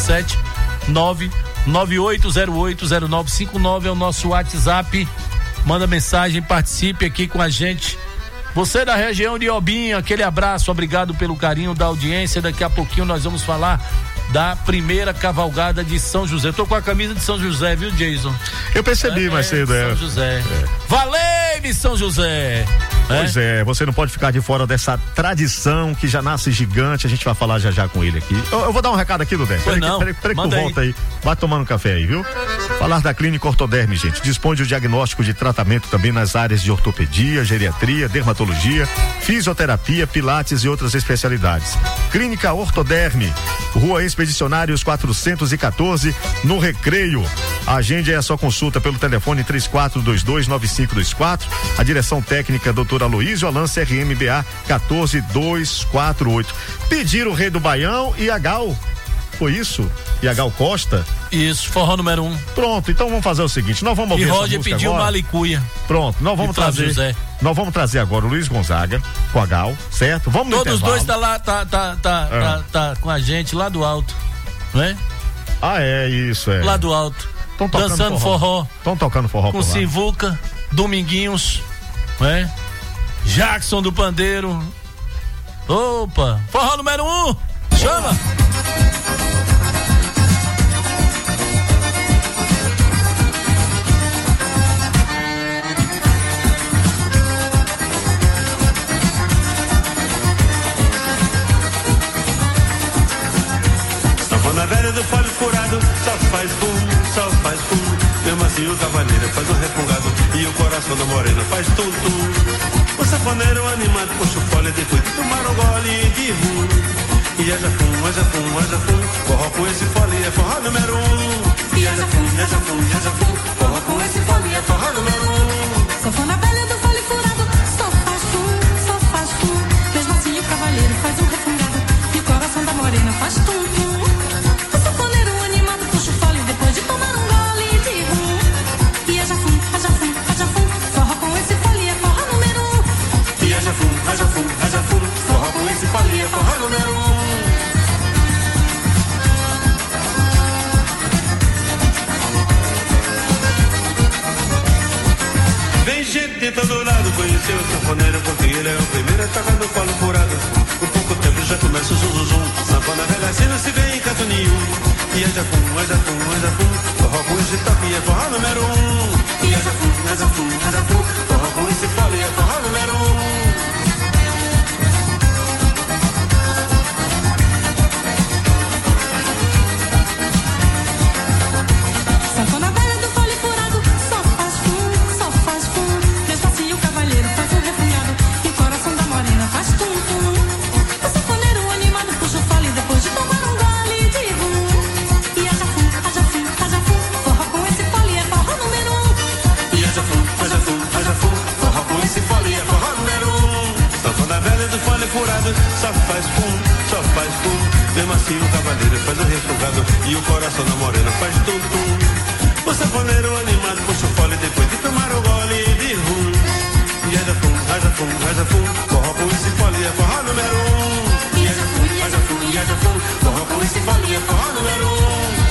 77998080959 é o nosso WhatsApp. Manda mensagem, participe aqui com a gente. Você da região de Obinho, aquele abraço, obrigado pelo carinho da audiência. Daqui a pouquinho nós vamos falar da primeira cavalgada de São José. Eu tô com a camisa de São José, viu, Jason? Eu percebi mais cedo, São José. Valeu, São José! Pois é, você não pode ficar de fora dessa tradição que já nasce gigante. A gente vai falar já com ele aqui. Eu vou dar um recado aqui, Ludé. Peraí que tu volta aí. Vai tomando café aí, viu? Falar da Clínica Ortoderme, gente. Dispõe de diagnóstico de tratamento também nas áreas de ortopedia, geriatria, dermatologia, fisioterapia, pilates e outras especialidades. Clínica Ortoderme, Rua Expedicionários 414, no Recreio. Agende aí a sua consulta pelo telefone 34229524. A direção técnica doutor Aloysio Alan CRMBA 14248. Pediram o Rei do Baião e a Gal. Foi isso? E a Gal Costa? Isso, forró número 1. Pronto, então vamos fazer o seguinte, nós vamos ouvir essa música. E Roger pediu Malicuia. Pronto, nós vamos trazer. José. Nós vamos trazer agora o Luiz Gonzaga com a Gal, certo? Vamos no intervalo. Todos os dois tá com a gente lá do alto, não é? Ah, é isso, é. Lá do alto. Dançando forró. Estão tocando forró com Sivuca, Dominguinhos, não é? Jackson do Pandeiro. Opa, forró número 1. Chama! Na velha do folho furado, só faz bum. Mesmo assim o cavaleiro faz um refungado e o coração da morena faz tum-tum. O sanfoneiro animado puxa o fole depois de tomar um gole de rum. E haja fum, forró com esse fole é forró número 1. E haja fum, forró com esse fole é forró número 1. Sanfona velha do folho furado, só faz tum. Mesmo assim o cavaleiro faz um refungado e o coração da morena faz tum-tum. Haja fum, fole furado, só faz pum, só faz pum. Mesmo assim o cavaleiro faz o refogado e o coração da morena faz tum-tum. O sanfoneiro animado puxa o fole depois de tomar o gole de rum. E haja fum, haja fum, haja fum, forró com esse fole é forró número 1. E haja fum, haja fum, haja fum, forró com esse fole é forró número 1.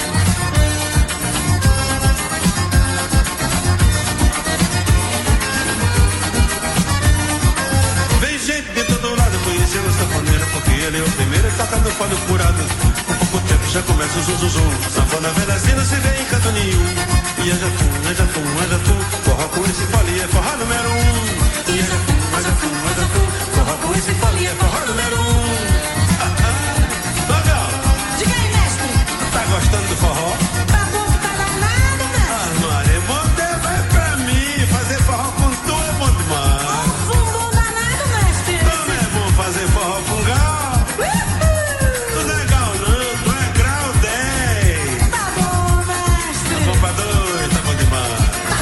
Conhecendo o sanfoneiro porque ele é o primeiro que toca no fole furado. Com pouco tempo já começa o zum-zum-zum. Sanfona velha assim não se vê em canto nenhum. E haja fum, haja fum, haja fum, forró com esse fole é forró número 1. E haja fum, haja fum, haja fum, forró com esse fole é forró número 1. Legal. Diga aí, mestre. Tá gostando do forró? Tá bom, tá danado, mestre. Ah, Maria, é bom ter, vai pra mim. Fazer forró com tu é bom demais. Fazer forró com gal. Tu não é gal não, tu é grau 10. Tá bom, mestre. Tá bom pra dois, tá bom demais.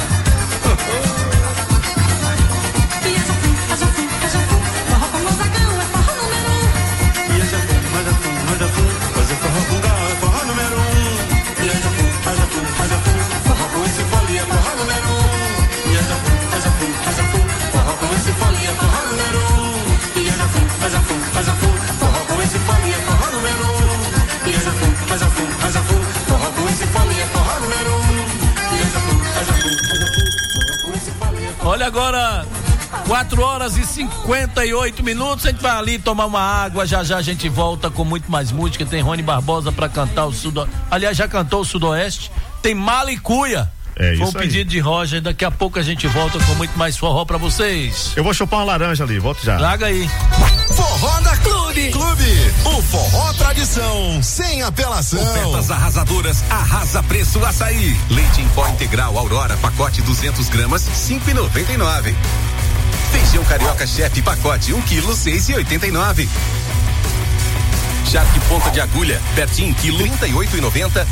E haja fum, haja fum, haja fum, forró com Gonzagão é forró número 1. E haja fum, haja fum, haja fum, fazer forró com gal é forró número 1. E haja fum, haja fum, haja fum, forró com esse fole é forró número 1. E haja fum, haja fum, haja fum, forró com esse fole é forró número 1. Haja fum, haja fum, haja fum, forró com esse fole é forró número 1. E haja fum, haja fum, haja fum, forró com esse fole é forró número 1. E haja fum, haja fum, haja fum, forró com esse fole é forró. Olha agora, 4 horas e 58 minutos. A gente vai ali tomar uma água. Já já a gente volta com muito mais música. Tem Rony Barbosa pra cantar o Sudoeste. Aliás, já cantou o Sudoeste. Tem Malicuia. Foi um pedido de Roger. Daqui a pouco a gente volta com muito mais forró pra vocês. Eu vou chupar uma laranja ali, volto já. Traga aí. Forró da Clube. O forró tradição, sem apelação. Ofertas arrasadoras, arrasa preço açaí. Leite em pó integral Aurora, pacote 200 gramas, 5,99. Feijão carioca chefe, pacote 1 kg, 6,89. Charque ponta de agulha, pertinho, quilo, 38,90.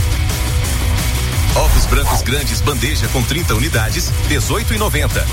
Ovos brancos grandes, bandeja com 30 unidades, 18,90.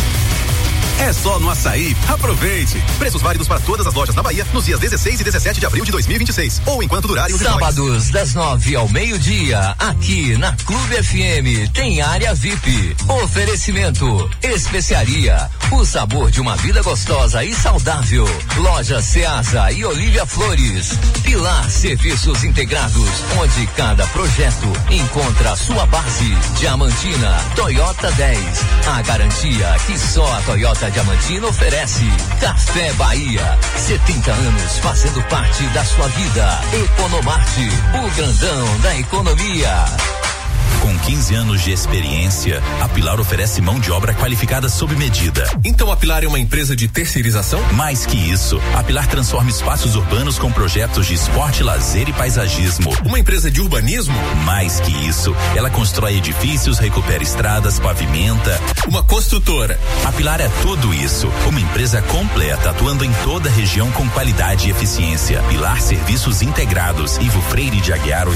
É só no Açaí. Aproveite. Preços válidos para todas as lojas na Bahia nos dias 16 e 17 de abril de 2026 ou enquanto durarem os Sábados das 9 ao meio-dia, aqui na Clube FM tem área VIP. Oferecimento Especiaria, o sabor de uma vida gostosa e saudável. Loja Ceasa e Olívia Flores. Pilar Serviços Integrados, onde cada projeto encontra a sua base. Diamantina, Toyota 10. A garantia que só a Toyota Diamantina oferece. Café Bahia, 70 anos fazendo parte da sua vida. Economarte, o grandão da economia. Com 15 anos de experiência, a Pilar oferece mão de obra qualificada sob medida. Então a Pilar é uma empresa de terceirização? Mais que isso, a Pilar transforma espaços urbanos com projetos de esporte, lazer e paisagismo. Uma empresa de urbanismo? Mais que isso, ela constrói edifícios, recupera estradas, pavimenta. Uma construtora. A Pilar é tudo isso. Uma empresa completa, atuando em toda a região com qualidade e eficiência. Pilar Serviços Integrados, Ivo Freire de Aguiar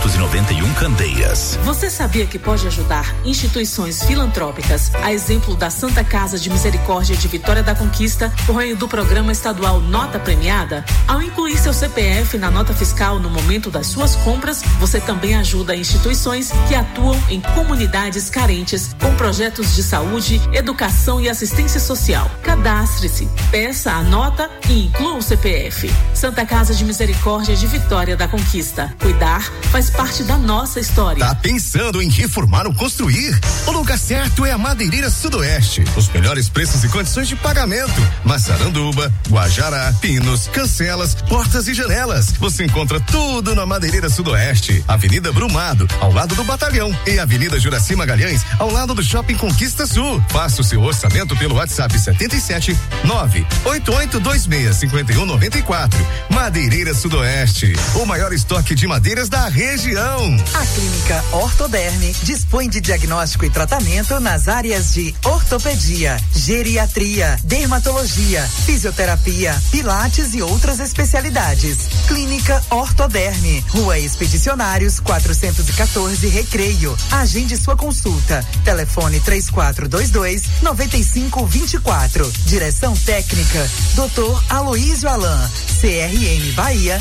891 Candeias. Você sabia que pode ajudar instituições filantrópicas, a exemplo da Santa Casa de Misericórdia de Vitória da Conquista, por meio do programa estadual Nota Premiada? Ao incluir seu CPF na nota fiscal no momento das suas compras, você também ajuda instituições que atuam em comunidades carentes com projetos de saúde, educação e assistência social. Cadastre-se, peça a nota e inclua o CPF. Santa Casa de Misericórdia de Vitória da Conquista. Cuidar faz parte da nossa história. Tá pensando em reformar ou construir? O lugar certo é a Madeireira Sudoeste. Os melhores preços e condições de pagamento. Massaranduba, Guajará, pinos, cancelas, portas e janelas. Você encontra tudo na Madeireira Sudoeste. Avenida Brumado, ao lado do Batalhão, e Avenida Juraci Magalhães, ao lado do Shopping Conquista Sul. Faça o seu orçamento pelo WhatsApp 77 98826 5194. Madeireira Sudoeste, o maior estoque de madeiras da região. A Clínica Orto Ortoderme dispõe de diagnóstico e tratamento nas áreas de ortopedia, geriatria, dermatologia, fisioterapia, pilates e outras especialidades. Clínica Ortoderme, Rua Expedicionários 414, Recreio. Agende sua consulta. Telefone 3422-9524. Direção técnica Dr. Aloísio Alain, CRM Bahia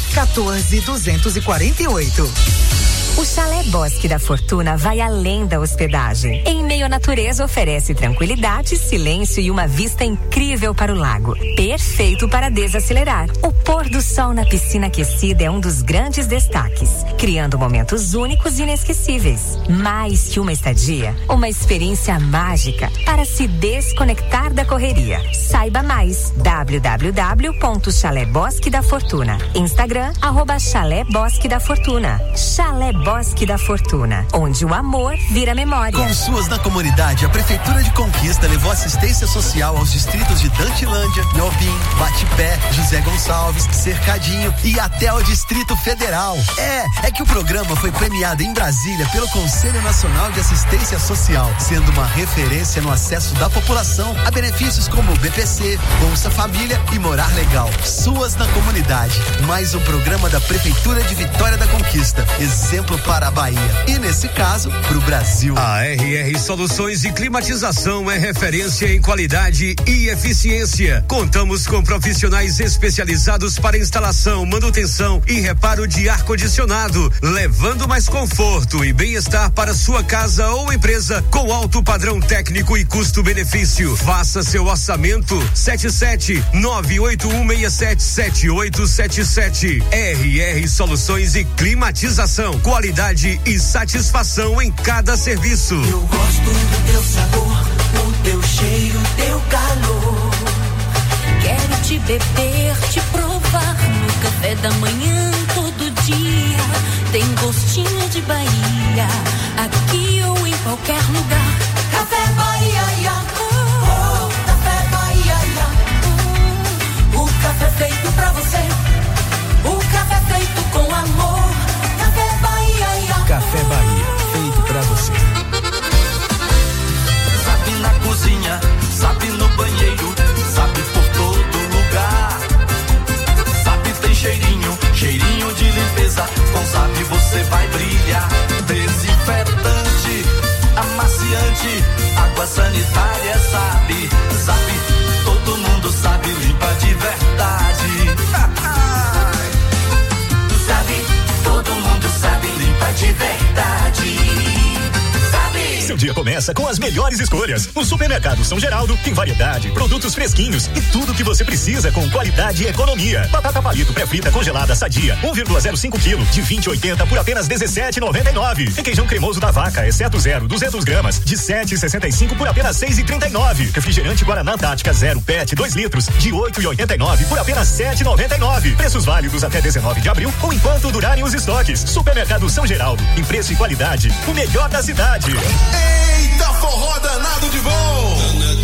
14248. O Chalé Bosque da Fortuna vai além da hospedagem. Em meio à natureza, oferece tranquilidade, silêncio e uma vista incrível para o lago. Perfeito para desacelerar. O pôr do sol na piscina aquecida é um dos grandes destaques, criando momentos únicos e inesquecíveis. Mais que uma estadia, uma experiência mágica para se desconectar da correria. Saiba mais. www.chalébosque da Fortuna. Instagram, @Chalé Bosque da Fortuna. Chalé Bosque da Fortuna, onde o amor vira memória. Com suas na comunidade, a Prefeitura de Conquista levou assistência social aos distritos de Dantilândia, Nhobim, Batipé, José Gonçalves, Cercadinho e até ao Distrito Federal. É que o programa foi premiado em Brasília pelo Conselho Nacional de Assistência Social, sendo uma referência no acesso da população a benefícios como o BPC, Bolsa Família e Morar Legal. Suas na comunidade, mais um programa da Prefeitura de Vitória da Conquista, exemplo para a Bahia e, nesse caso, para o Brasil. A RR Soluções de Climatização é referência em qualidade e eficiência. Contamos com profissionais especializados para instalação, manutenção e reparo de ar-condicionado, levando mais conforto e bem-estar para sua casa ou empresa com alto padrão técnico e custo-benefício. Faça seu orçamento 77-981677877. RR Soluções e Climatização. Qualidade e satisfação em cada serviço. Eu gosto do teu sabor, o teu cheiro, o teu calor. Quero te beber, te provar no café da manhã todo dia. Tem gostinho de Bahia, aqui ou em qualquer lugar. Café Bahia, oh, Café Bahia, o café feito pra você, o café feito com amor. Café Bahia, Café Bahia, feito pra você. Sabe na cozinha, sabe no banheiro, sabe por todo lugar. Sabe tem cheirinho, cheirinho de limpeza. Com Sabe você vai brilhar. Desinfetante, amaciante, água sanitária, sabe. Sabe, todo mundo sabe, limpa de verdade. Sabe, todo mundo sabe, limpa de verdade. Sabe. Seu dia começa com as melhores escolhas. No Supermercado São Geraldo tem variedade, produtos fresquinhos e tudo que você precisa com qualidade e economia. Batata palito pré-frita congelada Sadia, 1,05 kg de 20,80 por apenas 17,99. Requeijão cremoso da Vaca, exceto 0, 200 gramas, de 7,65 por apenas 6,39. Refrigerante Guaraná Antártica 0 PET 2 litros, de 8,89 por apenas 7,99. Preços válidos até 19 de abril ou enquanto durarem os estoques. Supermercado São Geraldo, em preço e qualidade, o melhor da cidade. Eita, forró danado de bom!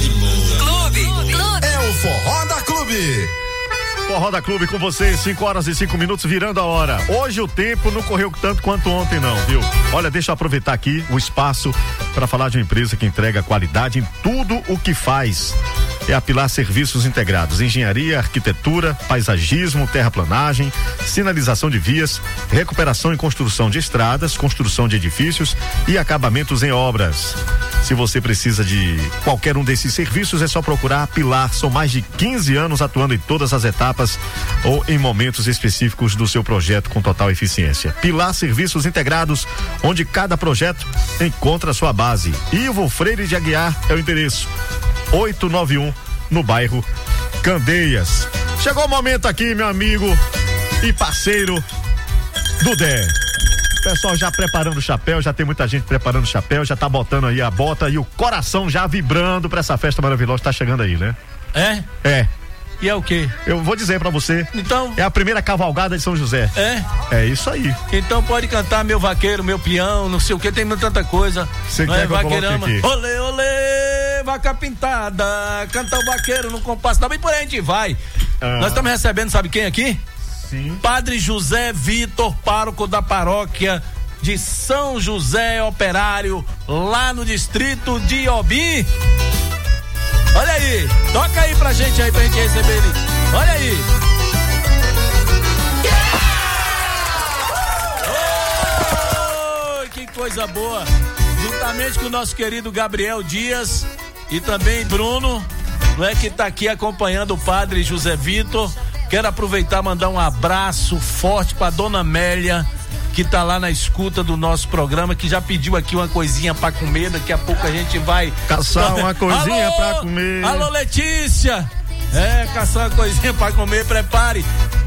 Clube. É o Forró da Clube. Forró da Clube com vocês, 5h05, virando a hora. Hoje o tempo não correu tanto quanto ontem não, viu? Olha, deixa eu aproveitar aqui o espaço para falar de uma empresa que entrega qualidade em tudo o que faz. É a Pilar Serviços Integrados, engenharia, arquitetura, paisagismo, terraplanagem, sinalização de vias, recuperação e construção de estradas, construção de edifícios e acabamentos em obras. Se você precisa de qualquer um desses serviços, é só procurar a Pilar. São mais de 15 anos atuando em todas as etapas ou em momentos específicos do seu projeto com total eficiência. Pilar Serviços Integrados, onde cada projeto encontra a sua base. Ivo Freire de Aguiar é o endereço. 891 no bairro Candeias. Chegou o momento aqui, meu amigo e parceiro Dudé. Pessoal já preparando o chapéu, já tem muita gente preparando o chapéu, já tá botando aí a bota e o coração já vibrando pra essa festa maravilhosa que tá chegando aí, né? É? É. E é o quê? Eu vou dizer pra você. Então. É a primeira cavalgada de São José. É? É isso aí. Então pode cantar meu vaqueiro, meu peão, não sei o que, tem tanta coisa. Você quer que eu coloque aqui? Olê, olê, vaca pintada, canta o vaqueiro no compasso, também por aí a gente vai. Nós estamos recebendo, sabe quem aqui? Sim. Padre José Vitor, pároco da paróquia de São José Operário, lá no distrito de Iobim. Olha aí, toca aí pra gente receber ele. Olha aí. Oh, que coisa boa. Juntamente com o nosso querido Gabriel Dias e também Bruno, não é, que tá aqui acompanhando o padre José Vitor. Quero aproveitar e mandar um abraço forte pra dona Amélia, que tá lá na escuta do nosso programa, que já pediu aqui uma coisinha pra comer. Daqui a pouco a gente vai caçar uma coisinha pra comer. Alô, Letícia! Caçar uma coisinha pra comer, prepare.